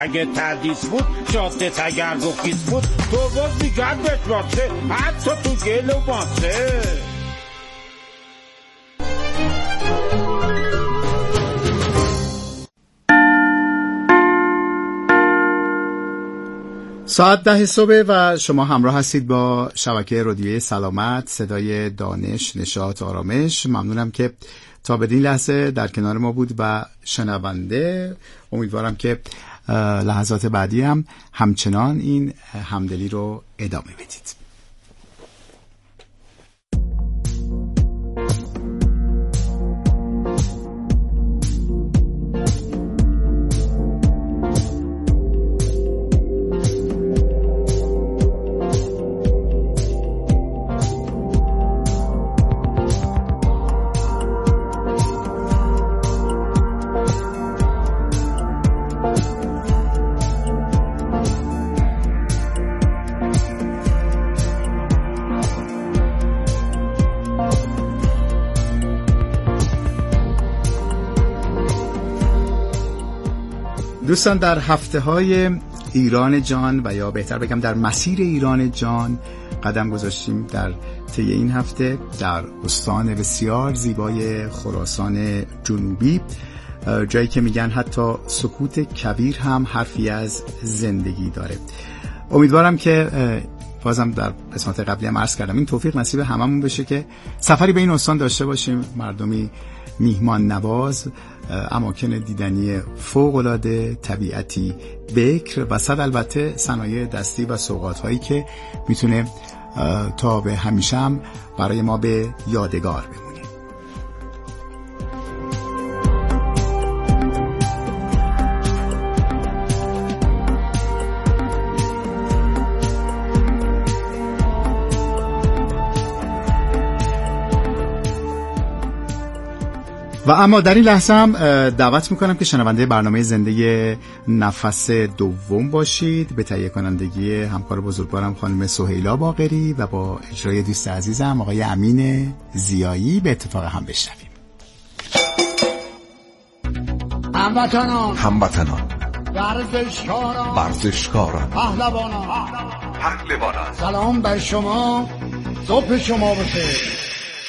اگه تردیس بود شاده تگرگ و خیز بود تو باز دیگر بشماسه حتی تو گل و ماسه. ساعت 10 صبح و شما همراه هستید با شبکه رادیویی سلامت، صدای دانش، نشاط، آرامش. ممنونم که تا بدین لحظه در کنار ما بود و شنونده. امیدوارم که لحظات بعدی هم همچنان این همدلی رو ادامه بدید. دوستان، در هفته‌های ایران جان و یا بهتر بگم در مسیر ایران جان قدم گذاشتیم. در طی این هفته در استان بسیار زیبای خراسان جنوبی، جایی که میگن حتی سکوت کبیر هم حرفی از زندگی داره. امیدوارم که بازم در قسمت قبلی هم عرض کردم این توفیق نصیب هممون بشه که سفری به این استان داشته باشیم. مردمی میهمان نواز، اماکن دیدنی فوق‌العاده، طبیعتی بکر و صد البته صنایع دستی و سوغات هایی که میتونه تا به همیشه هم برای ما به یادگار بمونه. و اما در این لحظه هم دعوت میکنم که شنونده برنامه زنده نفس دوم باشید، به تهیه کنندگی همکار بزرگوارم خانم سهیلا باقری و با اجرای دوست عزیزم آقای امین زیایی به اتفاق هم بشنویم. هموطنان، ورزشکاران، پهلوانان، سلام بر شما، صبح شما بخیر.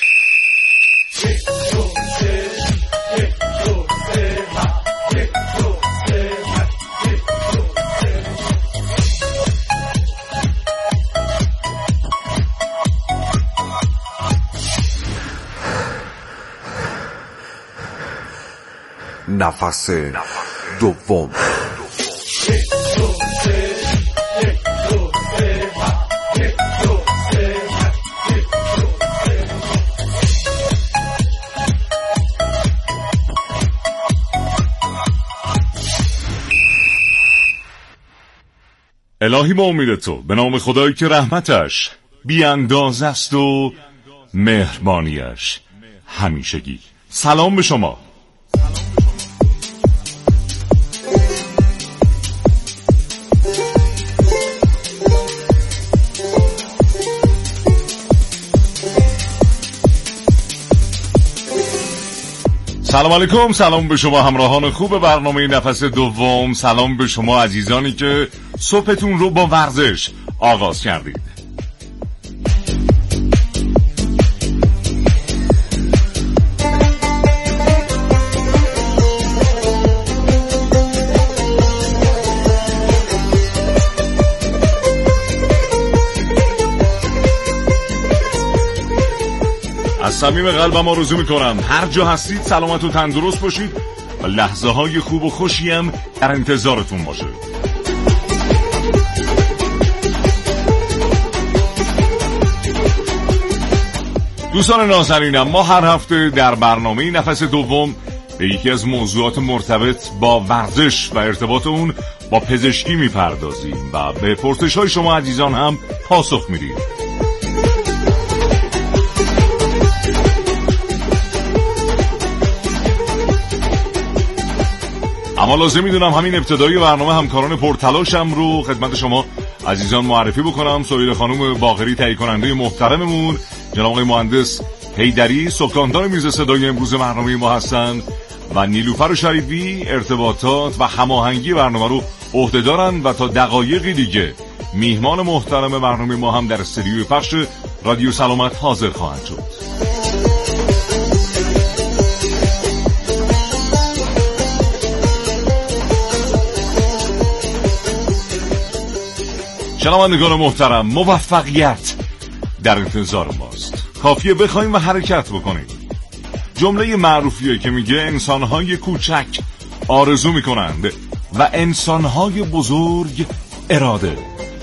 نفس دوم. الهی با امید تو، به نام خدایی که رحمتش بی اندازه است و مهربانیش همیشگی. سلام به شما. سلام علیکم، سلام به شما همراهان خوب برنامه نفس دوم. سلام به شما عزیزانی که صبحتون رو با ورزش آغاز کردید. از صمیم قلبم آرزو میکنم هر جا هستید سلامت و تندرست باشید و لحظه های خوب و خوشی هم در انتظارتون باشه. دوستان نازنینم، ما هر هفته در برنامه نفس دوم به یکی از موضوعات مرتبط با ورزش و ارتباط اون با پزشکی میپردازیم و به پرسش های شما عزیزان هم پاسخ میدیم. اما لازم میدونم همین ابتدایی برنامه همکاران پرتلاشم رو خدمت شما عزیزان معرفی بکنم. سهیل خانم باقری تهیه کننده محترممون، جناب آقای مهندس حیدری سکاندار میز صدای امروز برنامه ما هستن و نیلوفر شریفی ارتباطات و هماهنگی برنامه رو عهده‌دارن و تا دقایقی دیگه میهمان محترم برنامه ما هم در استودیوی پخش رادیو سلامت حاضر خواهند شد. شنوندگان محترم، موفقیت در انتظار ماست. کافیه بخوایم و حرکت بکنیم. جمله معروفیه که میگه انسان‌های کوچک آرزو میکنند و انسان‌های بزرگ اراده.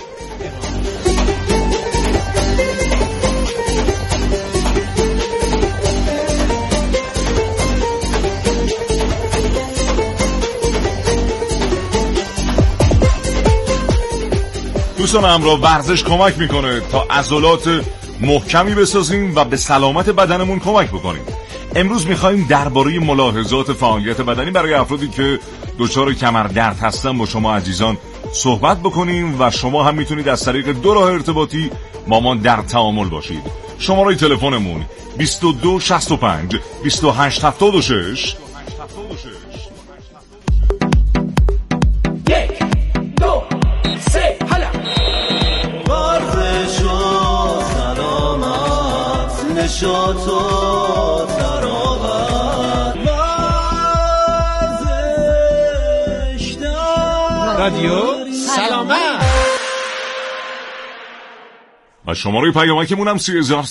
دوستان همراه، ورزش کمک میکنه تا عضلات محکمی بسازیم و به سلامت بدنمون کمک بکنیم. امروز میخوایم درباره ملاحظات فعالیت بدنی برای افرادی که دچار کمردرد هستن با شما عزیزان صحبت بکنیم و شما هم میتونید از طریق 2 راه ارتباطی با ما در تعامل باشید. شماره تلفنمون 2265 2876 رادیو سلامت و شماره پیامکمون هم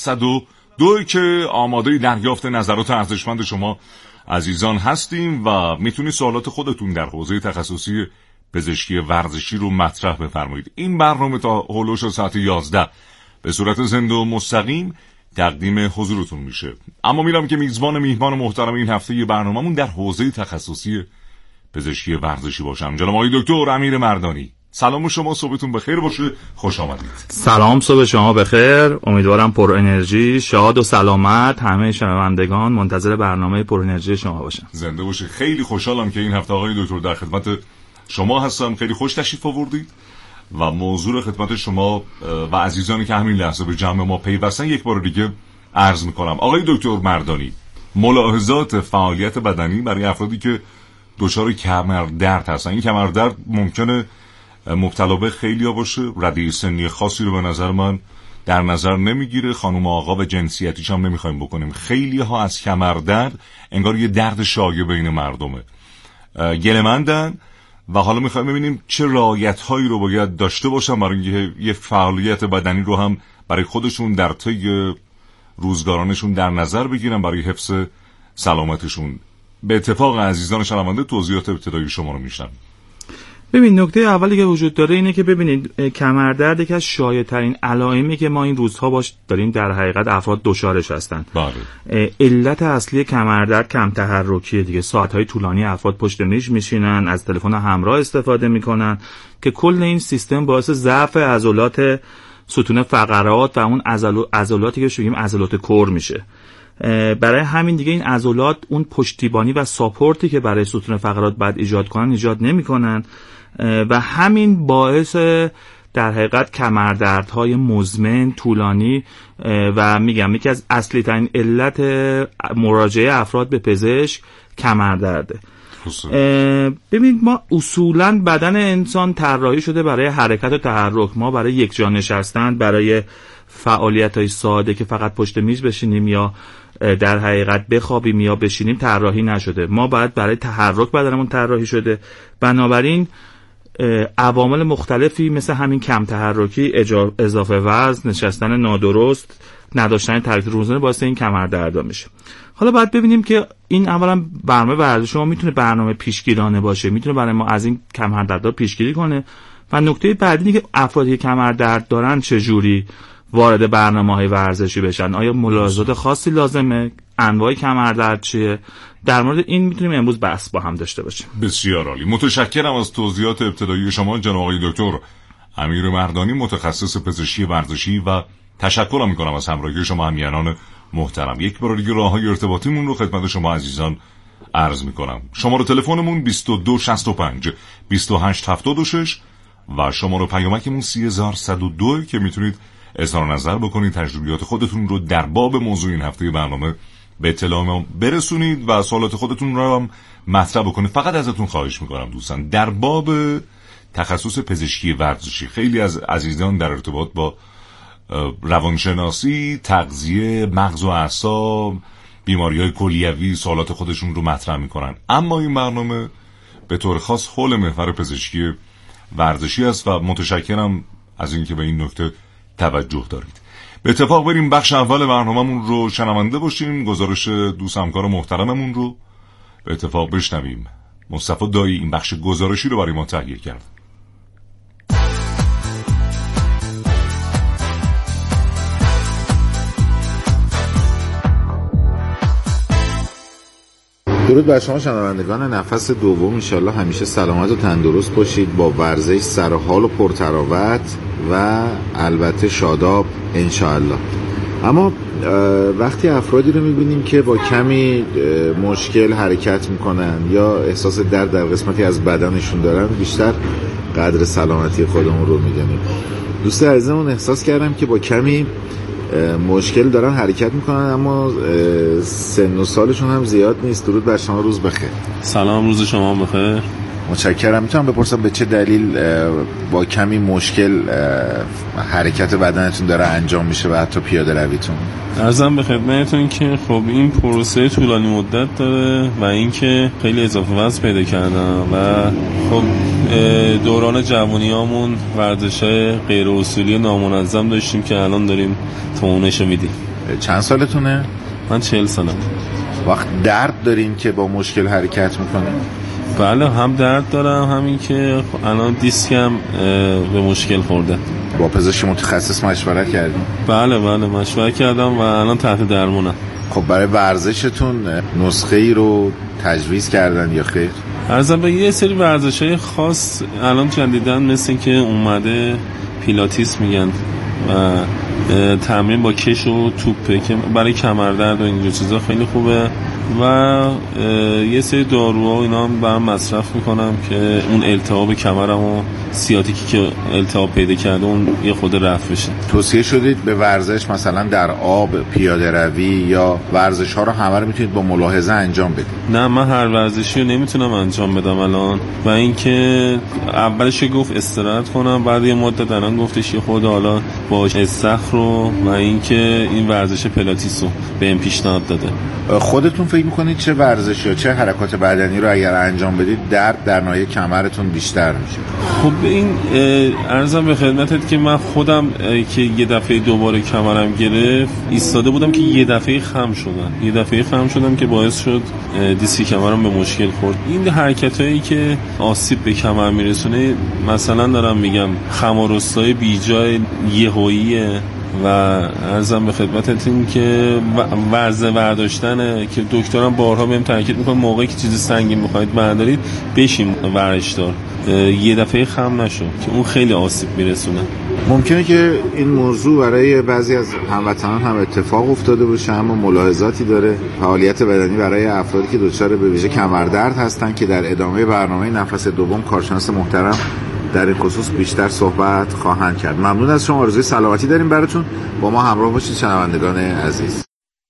3102 که آماده دریافت نظرات ارزشمند شما عزیزان هستیم و میتونید سوالات خودتون در حوزه تخصصی پزشکی ورزشی رو مطرح بفرمایید. این برنامه تا هولوش ساعت 11 به صورت زنده و مستقیم تقدیم حضورتون میشه. اما میرم که میهمان محترم این هفته برنامه‌مون در حوزه تخصصی پزشکی ورزشی باشم. جناب آقای دکتر امیر مردانی، سلام شما، صبحتون بخیر باشه، خوش آمدید. سلام، صبح شما بخیر، امیدوارم پر انرژی، شاد و سلامت همه شنوندگان منتظر برنامه پر انرژی شما باشن. زنده باشه. خیلی خوشحالم که این هفته آقای دکتر در خدمت شما هستم. خیلی خوش تشریف آوردید و موضوع خدمت شما و عزیزانی که همین لحظه به جمع ما پیوستن یک بار دیگه عرض میکنم. آقای دکتر مردانی، ملاحظات فعالیت بدنی برای افرادی که دچار کمردرد هستن. این کمردرد ممکنه مبتلا به خیلیا باشه، رده سنی خاصی رو به نظر من در نظر نمیگیره، خانم و آقا و جنسیتیش هم نمیخوایم بکنیم. خیلی ها از کمردرد انگار یه درد شایع بین مردمه، گله‌مندن و حالا میخوایم ببینیم چه رعایت‌هایی رو باید داشته باشن برای اینکه یه فعالیت بدنی رو هم برای خودشون در طی روزگارانشون در نظر بگیرن برای حفظ سلامتشون. به اتفاق عزیزان شنونده توضیحات ابتدایی شما رو میشنم. ببین، نکته اولی که وجود داره اینه که ببینید کمردرد یکی از شایع‌ترین علائمی که ما این روزها باش داریم در حقیقت افراد دچارش هستن. بله. علت اصلی کمردرد کم تحرکیه دیگه. ساعت‌های طولانی افراد پشت میز میشینن، از تلفن همراه استفاده میکنن که کل این سیستم باعث ضعف عضلات ستون فقرات و اون عضلاتی که میگیم عضلات کور میشه. برای همین دیگه این عضلات اون پشتیبانی و ساپورتی که برای ستون فقرات باید ایجاد کنن ایجاد نمیکنن و همین باعث در حقیقت کمردردهای مزمن طولانی و میگم یکی از اصلی ترین علت مراجعه افراد به پزشک کمردرده. ببینید، ما اصولا بدن انسان طراحی شده برای حرکت و تحرک. ما برای یک جا نشستن، برای فعالیت‌های ساده که فقط پشت میز بشینیم یا در حقیقت بخوابیم یا بشینیم طراحی نشده. ما باید برای تحرک بدنمون طراحی شده. بنابراین عوامل مختلفی مثل همین کم تحرکی، اضافه وزن، نشستن نادرست، نداشتن ترکیب روزانه باعث این کمردردا میشه. حالا باید ببینیم که این اولا برنامه ورزش ما میتونه برنامه پیشگیرانه باشه، میتونه برای ما از این کمردردا پیشگیری کنه. و نکته بعدی اینه که افرادی که کمردرد دارن چجوری وارد برنامه‌های ورزشی بشن. آیا ملاحظات خاصی لازمه؟ انواع کمردرد چیه؟ در مورد این میتونیم امروز بحث با هم داشته باشیم. بسیار عالی. متشکرم از توضیحات ابتدایی شما جناب آقای دکتر امیر مردانی، متخصص پزشکی ورزشی، و تشکر میکنم از همراهی شما همیهنان محترم. یک بار دیگه راههای ارتباطیمون رو خدمت شما عزیزان عرض میکنم. شماره تلفنمون 2265 2876 و شماره پیامکمون 3102 که میتونید اظهار نظر بکنید، تجربیات خودتون رو در باب موضوع این هفته برنامه به اطلاع ما برسونید و سوالات خودتون رو هم مطرح بکنید. فقط ازتون خواهش میکنم دوستان، در باب تخصص پزشکی ورزشی. خیلی از عزیزان در ارتباط با روانشناسی، تغذیه، مغز و اعصاب، بیماری‌های کلیوی سوالات خودشون رو مطرح میکنن، اما این برنامه به طور خاص حول محور پزشکی ورزشی است و متشکرم از اینکه به این نکته توجه دارید. به اتفاق بریم بخش اول برنامه‌مون رو شنونده باشیم، گزارش دوست همکار محترممون رو به اتفاق بشنویم. مصطفی دایی این بخش گزارشی رو برای ما تهیه کرد. درود بر شما شنوندگان نفس دوم، انشالله همیشه سلامت و تندرست باشید، با ورزش سرحال و پرتراوت و البته شاداب انشالله. اما وقتی افرادی رو میبینیم که با کمی مشکل حرکت میکنن یا احساس درد در قسمتی از بدنشون دارن، بیشتر قدر سلامتی خودمون رو میدونیم. دوست عزیزمون احساس کردم که با کمی مشکل دارن حرکت میکنن اما سن و سالشون هم زیاد نیست. درود بر شما، روز بخیر. سلام، روز شما بخیر. متشکرم. میتونم بپرسم به چه دلیل با کمی مشکل حرکت بدنتون داره انجام میشه و حتی پیاده رویتون؟ عرضم به خدمتتون که خب این پروسه طولانی مدت داره و اینکه خیلی اضافه وزن پیدا کردم و خب دوران جوانیامون ورزش‌های غیر اصولی و نامنظم داشتیم که الان داریم تونش میدیم. چند سالتونه؟ من 40 سالم. وقت درد دارین که با مشکل حرکت میکنین؟ بله، هم درد دارم، همین که الان دیسکم به مشکل خورده. با پزشک متخصص مشورت کردیم؟ بله مشورت کردم و الان تحت درمونم. خب برای ورزشتون نسخه ای رو تجویز کردن یا خیر؟ عرضم به یه سری ورزش‌های خاص الان جدیدن مثل که اومده پیلاتیس میگن و تمرین با کش و توپه که برای کمردرد و اینجور چیزا خیلی خوبه و یه سری داروها و اینا هم برام مصرف میکنم که اون التهاب کمرم و سیاتیکی که التهاب پیدا کرده اون یه خود رفع بشه. توصیه شدید به ورزش مثلا در آب، پیاده روی یا ورزش ها رو همه رو میتونید با ملاحظه انجام بدید؟ نه، من هر ورزشی رو نمیتونم انجام بدم الان و اینکه اولش گفت استراحت کنم، بعد یه مدت الان گفتش یه خود حالا با استخر رو و اینکه این ورزش پلاتیس رو بهم پیشنهاد داده. خودتون فکر میکنید چه ورزشی یا چه حرکات بدنی رو اگر انجام بدید درد در ناحیه کمرتون بیشتر میشه؟ خب این عرضم به خدمتت که من خودم که یه دفعه دوباره کمرم گرفت ایستاده بودم که یه دفعه خم شدم که باعث شد دیسک کمرم به مشکل خورد. این حرکتایی که آسیب به کمر میرسونه مثلا دارم میگم خم و رستای بیجای یهوییه و عرضم به خدمتت این که وزنه برداشتنه که دکترم بارها بهم تاکید میکنه موقعی که چیز سنگین میخواید بردارید بشین ورزشدار، یه دفعه خم نشو که اون خیلی آسیب میرسونه. ممکنه که این موضوع برای بعضی از هموطنان هم اتفاق افتاده باشه اما ملاحظاتی داره. فعالیت بدنی برای افرادی که دچار به ویژه کمردرد هستن که در ادامه برنامه نفس دوم کارشناس محترم در این خصوص بیشتر صحبت خواهند کرد. ممنون از شما، آرزوی سلامتی داریم براتون. با ما همراه باشید شنوندگان عزیز.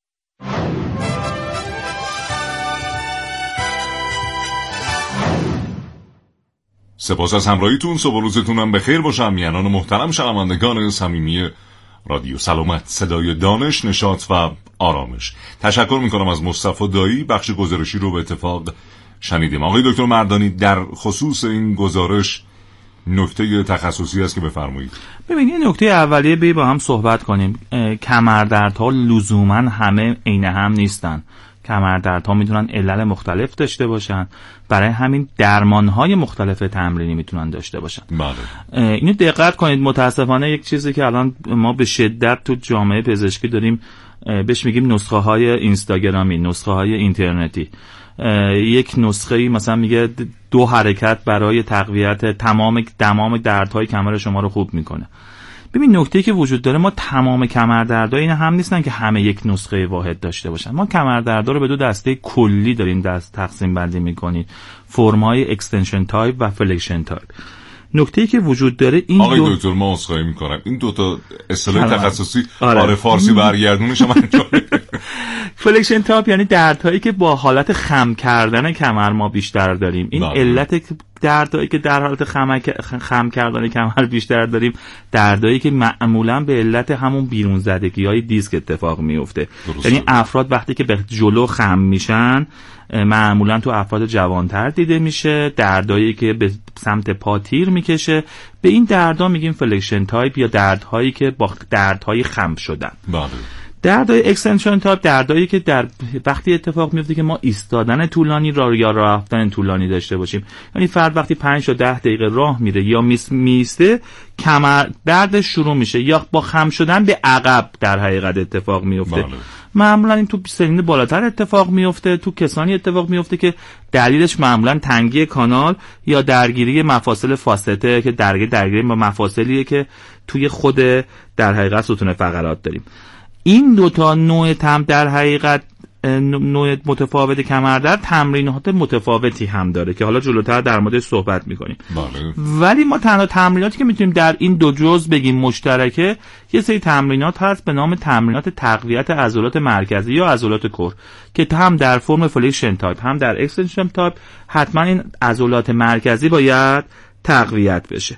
سپاس از همراهیتون. صبح و روزتون هم بخیر باشه. میهنان محترم، شنوندگان صمیمی رادیو سلامت، صدای دانش، نشاط و آرامش. تشکر میکنم از مصطفی دایی. بخش گزارشی رو به اتفاق شنیدیم. آقای دکتر مردانی، در خصوص این گزارش نکته تخصصی است که بفرمایید. ببینید این نکته اولیه با هم صحبت کنیم. کمردردها لزوما همه عین هم نیستن. کمردردها میتونن علل مختلف داشته باشن، برای همین درمانهای مختلف تمرینی میتونن داشته باشن. بله. اینو دقت کنید. متاسفانه یک چیزی که الان ما به شدت تو جامعه پزشکی داریم بهش میگیم نسخه های اینستاگرامی، نسخه های اینترنتی. یک نسخه‌ای مثلا میگه 2 حرکت برای تقویت تمام دردهای کمر شما رو خوب میکنه. ببین نکته‌ای که وجود داره، ما تمام کمردردها این هم نیستن که همه یک نسخه واحد داشته باشن. ما کمردردها رو به 2 دسته کلی داریم تقسیم بندی میکنیم، فرم‌های اکستنشن تایپ و فلکشن تایپ. نکته‌ای که وجود داره این آقای دکتر ما عذرخواهی می‌کنم، این 2 تا اصطلاح تخصصی آره فارسی برگردونش هم انجام فلکشن تاپ یعنی دردهایی که با حالت خم کردن کمر ما بیشتر داریم. این علت دردایی که در حالت خم کردن کمر بیشتر داریم دردایی که معمولا به علت همون بیرون زدگی‌های دیسک اتفاق میفته. یعنی افراد وقتی که به جلو خم میشن معمولا تو افراد جوانتر دیده میشه، دردایی که به سمت پا تیر میکشه. به این دردا میگیم فلکشن تایپ یا دردهایی که با دردهای خم شدن. دردهای اکستنشن تایپ دردایی که در وقتی اتفاق میفته که ما ایستادن طولانی یا راه رفتن طولانی داشته باشیم. یعنی فرد وقتی 5 تا 10 دقیقه راه میره یا میسته کمر دردش شروع میشه یا با خم شدن به عقب در حقیقت اتفاق میفته. معمولا این تو سنین بالاتر اتفاق میفته، تو کسانی اتفاق میفته که دلیلش معمولا تنگی کانال یا درگیری مفاصل فاسته که درگیری با مفاصلیه که توی خود در حقیقت ستون فقرات داریم. این دوتا نوع در حقیقت نوع متفاوت کمردرد تمرینات متفاوتی هم داره که حالا جلوتر در موردش صحبت میکنیم. ولی ما تنها تمریناتی که میتونیم در این دو جزء بگیم مشترکه، یه سری تمرینات هست به نام تمرینات تقویت عضلات مرکزی یا عضلات کور که هم در فرم فلکشن تایپ هم در اکستنشن تایپ حتما این عضلات مرکزی باید تقویت بشه.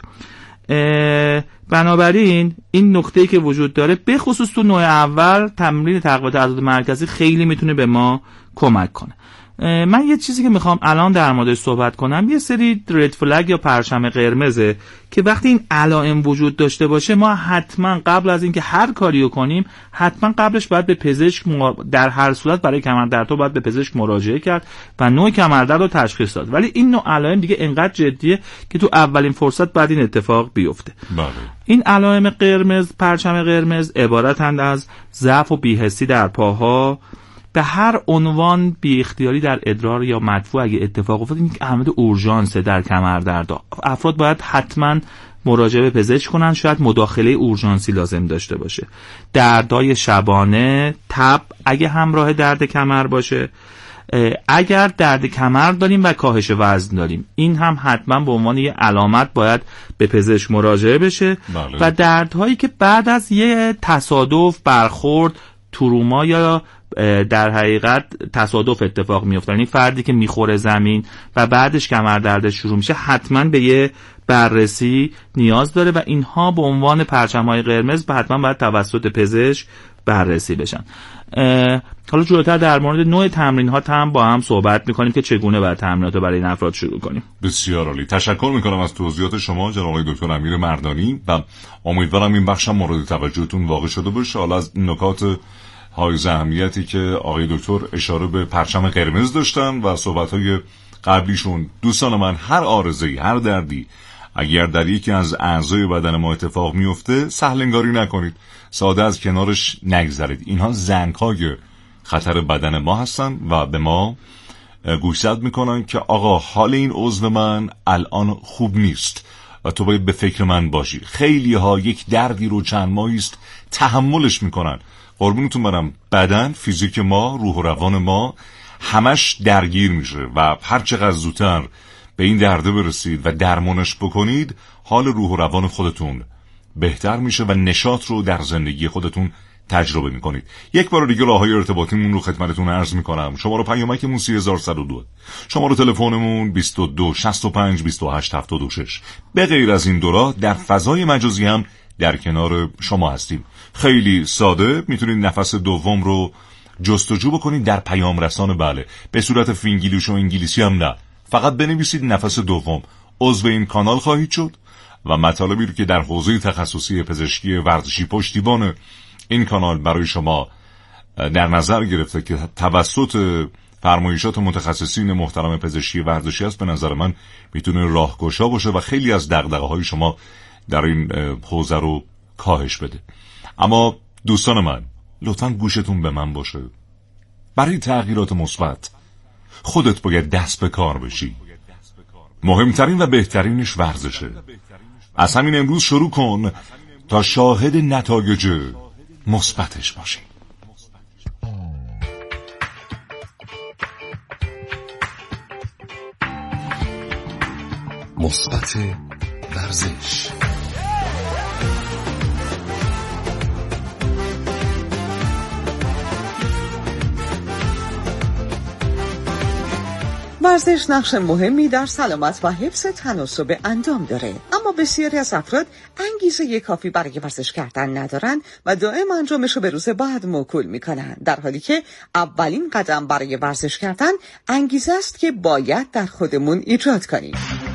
بنابراین این نکته‌ای که وجود داره به خصوص تو نوع اول تمرین تقویت عضلات مرکزی خیلی میتونه به ما کمک کنه. من یه چیزی که میخوام الان در موردش صحبت کنم یه سری رد فلگ یا پرچم قرمزه که وقتی این علائم وجود داشته باشه ما حتما قبل از اینکه هر کاریو کنیم حتما قبلش باید به پزشک در هر صورت برای کمردرد باید به پزشک مراجعه کرد و نوع کمردرد رو تشخیص داد. ولی این نوع علائم دیگه انقدر جدیه که تو اولین فرصت بعد این اتفاق بیفته. این علائم قرمز، پرچم قرمز عبارتند از ضعف و بی‌حسی در پاها، به هر عنوان بی اختیاری در ادرار یا مدفوع اگه اتفاق افتاد، این اهمیت اورژانس در کمردرد. افراد باید حتما مراجعه به پزشک کنن، شاید مداخله اورژانسی لازم داشته باشه. دردهای شبانه، تب اگه همراه درد کمر باشه، اگر درد کمر داریم و کاهش وزن داریم، این هم حتما به عنوان یه علامت باید به پزشک مراجعه بشه. و دردهایی که بعد از یه تصادف، برخورد، تروما یا در حقیقت تصادف اتفاق میفته، یعنی فردی که میخوره زمین و بعدش کمردردش شروع میشه، حتما به یه بررسی نیاز داره و اینها به عنوان پرچم‌های قرمز حتما باید توسط پزشک بررسی بشن. حالا جلوتر در مورد نوع تمرین‌ها هم با هم صحبت می‌کنیم که چگونه باید تمرینات رو برای این افراد شروع کنیم. بسیار عالی. تشکر می‌کنم از توضیحات شما جناب آقای دکتر امیر مردانی و امیدوارم این بخش مورد توجهتون واقع شده باشه. حالا از نکات حائز اهمیتی که آقای دکتر اشاره به پرچم قرمز داشتن و صحبت‌های قبلیشون، دوستان من، هر عارضه‌ای، هر دردی اگر در یکی از اعضای بدن ما اتفاق میفته سهل انگاری نکنید، ساده از کنارش نگذرید. اینها زنگ‌های خطر بدن ما هستن و به ما گوشزد میکنن که آقا حال این عضو من الان خوب نیست و تو باید به فکر من باشی. خیلی ها یک دردی رو چند ماهی است تحملش میکنن. قربونتون برم، بدن، فیزیک ما، روح و روان ما همش درگیر میشه و هر چقدر زودتر به این درده برسید و درمانش بکنید، حال روح و روان خودتون بهتر میشه و نشاط رو در زندگی خودتون تجربه میکنید. یک بار دیگه راههای ارتباطیمون رو خدمتتون عرض میکنم. شماره پیامکمون 30102، شماره تلفنمون 22 65 28 76. به غیر از این دو راه در فضای مجازی هم در کنار شما هستیم. خیلی ساده میتونید نفس دوم رو جستجو بکنید در پیام رسان، بله، به صورت فینگلیش و انگلیسی هم نه، فقط بنویسید نفس دوم، عضو این کانال خواهید شد و مطالبی رو که در حوزه تخصصی پزشکی ورزشی پشتیبان این کانال برای شما در نظر گرفته که توسط فرمایشات متخصصین محترم پزشکی ورزشی است، به نظر من میتونه راهگشا باشه و خیلی از دغدغه‌های شما در این حوزه رو کاهش بده. اما دوستان من، لطفاً گوشتون به من باشه. برای تغییرات مثبت خودت باید دست به کار بشی. مهمترین و بهترینش ورزشه. از همین امروز شروع کن تا شاهد نتایج مثبتش باشی. مثبت ورزش. ورزش نقش مهمی در سلامت و حفظ تناسب اندام داره، اما بسیاری از افراد انگیزه کافی برای ورزش کردن ندارن و دائم انجامش رو به روز بعد موکول میکنن، در حالی که اولین قدم برای ورزش کردن انگیزه است که باید در خودمون ایجاد کنیم.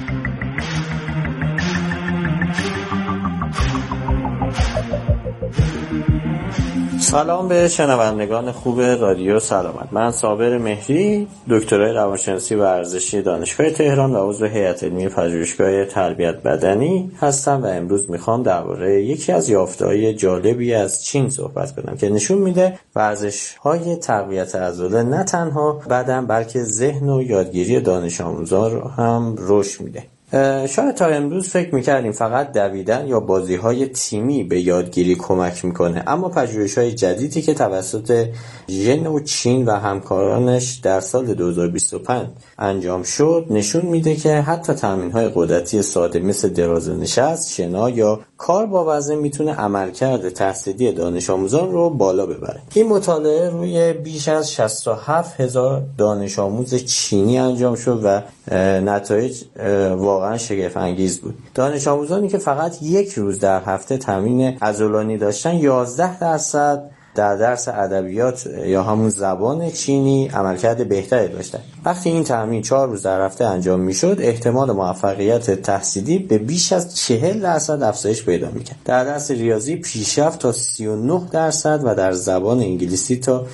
سلام به شنوندگان خوب رادیو سلامت. من صابر مهری، دکترای روانشناسی ورزشی دانشگاه تهران و عضو هیئت علمی پژوهشگاه تربیت بدنی هستم و امروز میخوام درباره یکی از یافته‌های جالبی از چین صحبت کنم که نشون میده ورزش‌های تقویت عضله نه تنها بدن بلکه ذهن و یادگیری دانش آموزان رو هم رشد میده. شاید تا امروز فکر میکردیم فقط دویدن یا بازی‌های تیمی به یادگیری کمک میکنه، اما پژوهش‌های جدیدی که توسط ژنو چین و همکارانش در سال 2025 انجام شد نشون میده که حتی تمرین‌های قدرتی ساده مثل درازنشست، شنا یا کار با وزن میتونه عملکرد تحصیلی دانش آموزان رو بالا ببره. این مطالعه روی بیش از 67,000 دانش آموز چینی انجام شد و نتایج واقعا شگفت انگیز بود. دانش آموزانی که فقط یک روز در هفته تمرین عضلانی داشتن 11% در درس ادبیات یا همون زبان چینی عملکرد بهتری داشتن. وقتی این تمرین 4 روز در هفته انجام میشد احتمال موفقیت تحصیلی به بیش از 40% افزایش پیدا میکرد. در درس ریاضی پیشرفت تا 39% و در زبان انگلیسی تا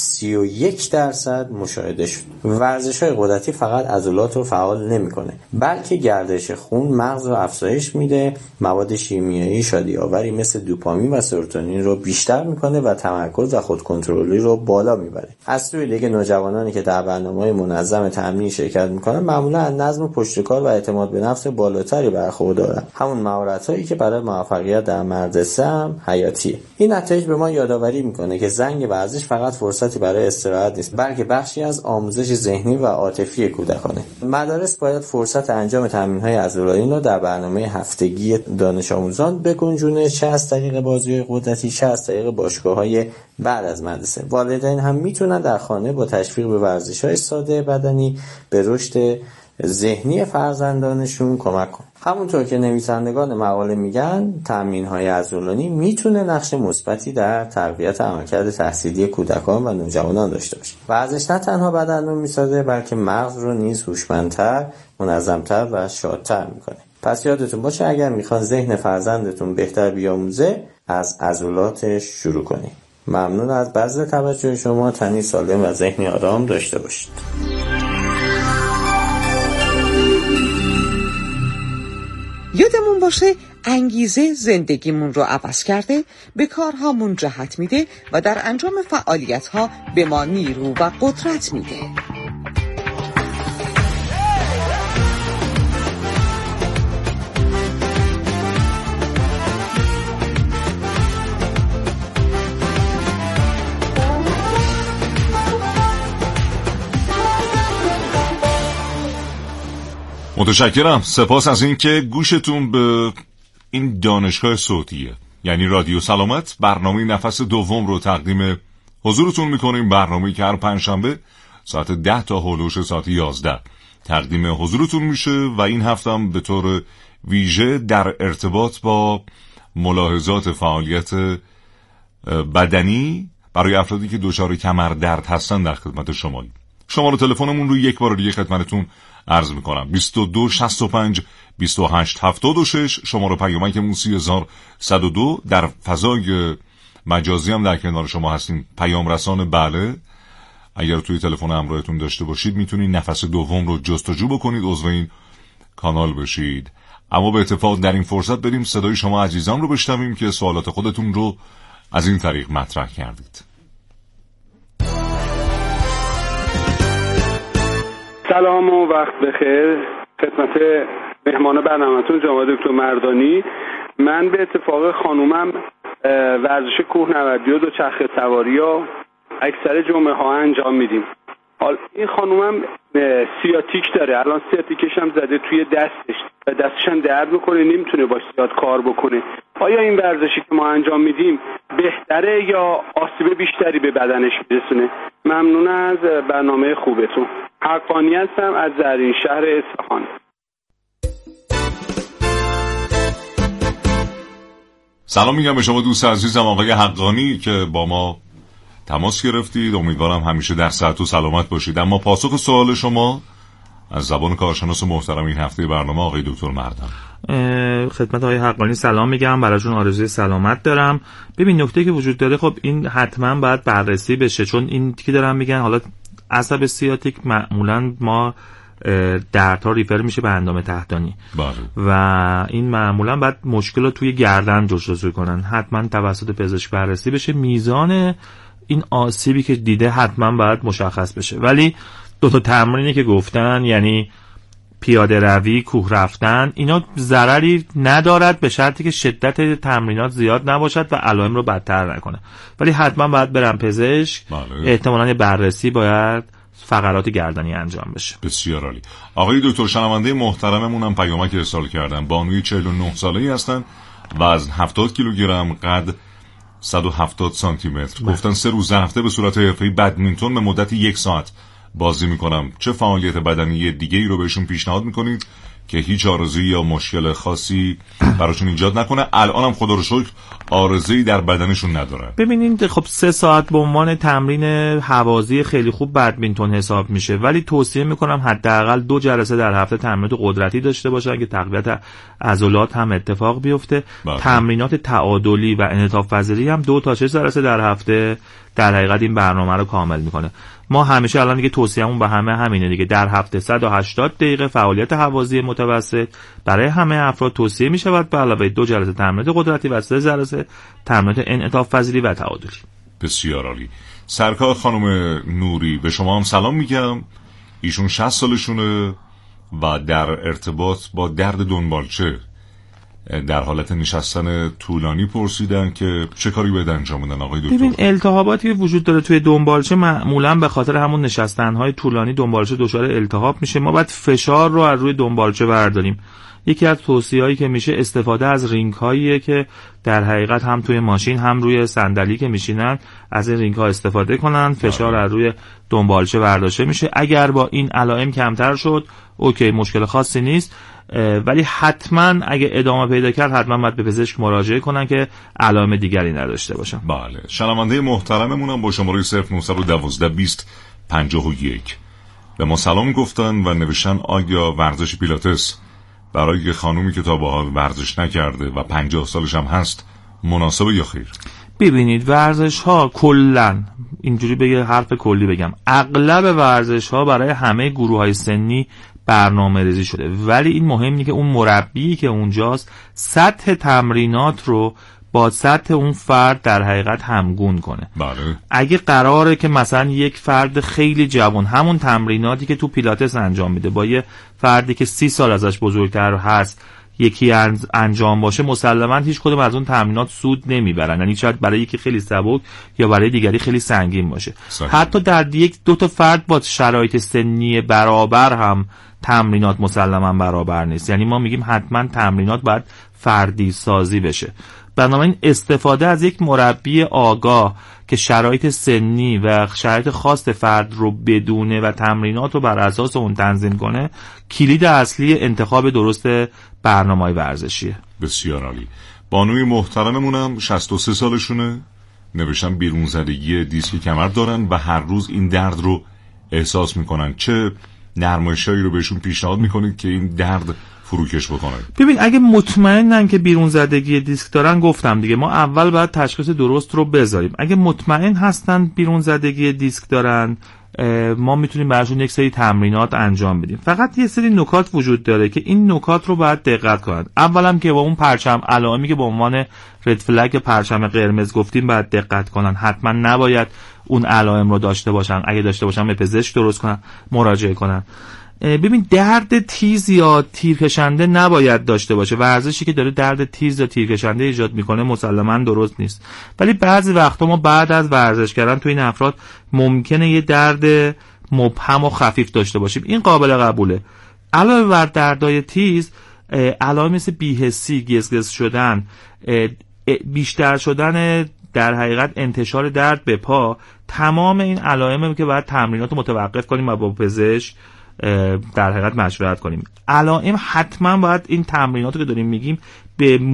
31% مشاهده شد. ورزش‌های قدرتی فقط عضلات رو فعال نمی‌کنه، بلکه گردش خون مغز رو افزایش میده، مواد شیمیایی شادی‌آوری مثل دوپامین و سروتونین رو بیشتر می‌کنه و تمرکز و خودکنترلی رو بالا میبره. از سوی دیگه نوجوانانی که در برنامه‌های منظم تمرین شرکت می‌کنن معمولاً از نظم پشتکار و اعتماد به نفس بالاتری برخوردارن، همون مهارت‌هایی که برای موفقیت در مدرسه هم حیاتیه. این نتایج به ما یادآوری می‌کنه که زنگ ورزش فقط فرصتی برای استراحت نیست، بلکه بخشی از آموزش ذهنی و عاطفی کودکانه. مدارس باید فرصت انجام تمرین‌های عضلانی را در برنامه هفتگی دانش آموزان بگنجونه، چه از طریق بازی‌های قدرتی چه از طریق باشگاه‌های بعد از مدرسه. والدین هم میتونن در خانه با تشویق به ورزش‌های ساده بدنی به رشد ذهنی فرزندانشون کمک کنن. همونطور که نویسندگان مقاله میگن تمرین‌های عضلانی میتونه نقش مثبتی در تقویت عملکرد تحصیلی کودکان و نوجوانان داشته باشه. ورزش نه تنها بدن رو میسازه بلکه مغز رو نیز هوشمندتر، منظمتر و شادتر میکنه. پس یادتون باشه اگر میخوان ذهن فرزندتون بهتر بیاموزه از عضلاتش شروع کنید. ممنون از بذل توجه شما. تنی سالم و ذهنی آرام داشته باشید. یادمون باشه انگیزه زندگیمون رو عوض کرده، به کارهامون جهت میده و در انجام فعالیت‌ها به ما نیرو و قدرت میده. متشکرم. سپاس از این که گوشتون به این دانشگاه صوتیه، یعنی رادیو سلامت. برنامه نفس دوم رو تقدیم حضورتون میکنیم. برنامه‌ای که هر پنجشنبه ساعت 10 تا هولوش ساعت 11 تقدیم حضورتون میشه و این هفته هم به طور ویژه در ارتباط با ملاحظات فعالیت بدنی برای افرادی که دچار کمردرد هستن در خدمت شماییم. شماره تلفنمون رو یک بار دیگه خدمتتون عرض میکنم: 22 65 28 76. شماره پیامکمون 3102. در فضای مجازی هم در کنار شما هستیم. پیام رسان بله. اگر توی تلفن همراهتون داشته باشید میتونید نفس دوم رو جستجو بکنید، عضو این کانال بشید. اما به اتفاق در این فرصت بریم صدای شما عزیزان رو بشنویم که سوالات خودتون رو از این طریق مطرح کردید. سلام و وقت بخیر خدمت مهمان برنامه‌تون جناب دکتر مردانی. من به اتفاق خانومم ورزش کوهنوردی و دوچرخه سواری رو اکثر جمعه ها انجام میدیم. حالا این خانومم سیاتیک داره، الان سیاتیکش هم زده توی دستش و دستش هم درد میکنه، نمیتونه باش زیاد کار بکنه. آیا این ورزشی که ما انجام میدیم بهتره یا آسیب بیشتری به بدنش میرسونه؟ ممنون از برنامه خوبتون. حقانی هستم از زرین شهر اصفهان. سلام میگم به شما دوست عزیزم آقای حقانی که با ما تماس گرفتید. امیدوارم همیشه در صحت و سلامت باشید. اما پاسخ سوال شما از زبان کارشناس محترم این هفته برنامه آقای دکتر مردان. خدمت آقای حقانی سلام میگم، براشون آرزوی سلامت دارم. ببین نکته که وجود داره، خب این حتما باید بررسی بشه، چون این که دارم میگن حالا عصب سیاتیک معمولا ما دردها ریفر میشه به اندام تحتانی و این معمولا باید مشکل رو توی گردن جستجو کنن، حتما توسط پزشک بررسی بشه، میزان این آسیبی که دیده حتما باید مشخص بشه. ولی دو تا تمرینی که گفتن، یعنی پیاده روی، کوه رفتن، اینا ضرری ندارد به شرطی که شدت تمرینات زیاد نباشد و علائم رو بدتر نکنه. ولی حتما باید برن پزشک، احتمالاً بررسی باید فقرات گردنی انجام بشه. بسیار عالی. آقای دکتر شنونده محترممون هم پیامک ارسال کردن. بانوی 49 ساله‌ای هستن، وزن 70 کیلوگرم، قد 170 سانتی متر. گفتن 3 روز در هفته به صورت حرفه‌ای بدمینتون به مدت 1 ساعت بازی میکنم. چه فعالیت بدنی دیگه ای رو بهشون پیشنهاد میکنید که هیچ آرزویی یا مشکل خاصی براشون ایجاد نکنه؟ الانم خدا رو شکر آرزویی در بدنشون ندارن. ببینید خب 3 ساعت به عنوان تمرین هوازی خیلی خوب بدمینتون حساب میشه، ولی توصیه میکنم حداقل 2 جلسه در هفته تمرینات قدرتی داشته باشن که تقویت عضلات هم اتفاق بیفته. تمرینات تعادلی و انعطاف پذیری هم 2 تا 6 جلسه در هفته در حقیقت این برنامه رو کامل میکنه. ما همیشه الان دیگه توصیه‌مون به همه همینه دیگه، در هفته 180 دقیقه فعالیت هوازی متوسط برای همه افراد توصیه میشود به علاوه 2 جلسه تمرینات قدرتی و 3 جلسه تمرینات انعطاف پذیری و تعادلی. بسیار عالی. سرکار خانم نوری به شما هم سلام میگم. ایشون 60 سالشونه و در ارتباط با درد دنبالچه در حالت نشستن طولانی پرسیدن که چه کاری باید انجام بدن آقای دکتر؟ ببین التهاباتی که وجود داره توی دنبالچه معمولا به خاطر همون نشستن‌های طولانی دنبالچه دچار التهاب میشه. ما باید فشار رو از روی دنبالچه برداریم. یکی از توصیه‌هایی که میشه استفاده از رینگ‌هاییه که در حقیقت هم توی ماشین هم روی صندلی که میشینن از این رینگ‌ها استفاده کنن، فشار از روی دنبالچه برداشته میشه. اگر با این علائم کمتر شد اوکی، مشکل خاصی نیست، ولی حتما اگه ادامه پیدا کرد حتما باید به پزشک مراجعه کنن که علائم دیگری نداشته باشن. بله. شنونده محترممون هم با شماره 0912 20 51 به ما سلام گفتن و نوشتن آیا ورزش پیلاتس برای خانومی که تا به حال ورزش نکرده و 50 سالش هم هست مناسبه یا خیر؟ ببینید ورزش ها کلن، اینجوری به یه حرف کلی بگم، اغلب ورزش ها برای همه گروه های سنی برنامه ریزی شده، ولی این مهمه که اون مربی که اونجاست سطح تمرینات رو با سطح اون فرد در حقیقت همگون کنه. بله. اگه قراره که مثلا یک فرد خیلی جوان همون تمریناتی که تو پیلاتس انجام میده با یه فردی که 30 سال ازش بزرگتر هست یکی انجام باشه، مسلماً هیچ کدوم از اون تمرینات سود نمیبرن، یعنی شاید برای یکی خیلی سبک یا برای دیگری خیلی سنگین باشه. حتی در یک دو تا فرد با شرایط سنی برابر هم تمرینات مسلماً برابر نیست، یعنی ما میگیم حتما تمرینات باید فردی سازی بشه. بنابراین استفاده از یک مربی آگاه که شرایط سنی و شرایط خاص فرد رو بدونه و تمرینات رو بر اساس اون تنظیم کنه کلید اصلی انتخاب درست برنامه‌های ورزشیه. بسیار عالی. بانوی محترممونم 63 سالشونه، نوشتن بیرون زدگی دیسک کمر دارن و هر روز این درد رو احساس میکنن. چه نرمایشایی رو بهشون پیشنهاد میکنید که این درد فروکش بکنن؟ ببین اگه مطمئنن که بیرون زدگی دیسک دارن، گفتم دیگه ما اول باید تشخیص درست رو بذاریم. اگه مطمئن هستن بیرون زدگی دیسک دارن، ما میتونیم براشون یک سری تمرینات انجام بدیم. فقط یه سری نکات وجود داره که این نکات رو باید دقت کنن. اولم که با اون پرچم علائمی که به عنوان رد فلگ پرچم قرمز گفتیم باید دقت کنن، حتما نباید اون علائم رو داشته باشن. اگه داشته باشن به پزشک درست کنن، مراجعه کنن. ببین درد تیز یا تیرکشنده نباید داشته باشه. ورزشی که داره درد تیز یا تیرکشنده ایجاد میکنه مسلماً درست نیست، ولی بعضی وقتا ما بعد از ورزش کردن تو این افراد ممکنه یه درد مبهم و خفیف داشته باشیم. این قابل قبوله. علاوه بر دردای تیز، علائم مثل بی‌حسی، گزگز شدن، بیشتر شدن در حقیقت انتشار درد به پا، تمام این علائمی که باید تمرینات رو متوقف کنیم و با پزشک در حقیقت مشورت کنیم. علائم حتما باید این تمرینات رو که داریم میگیم به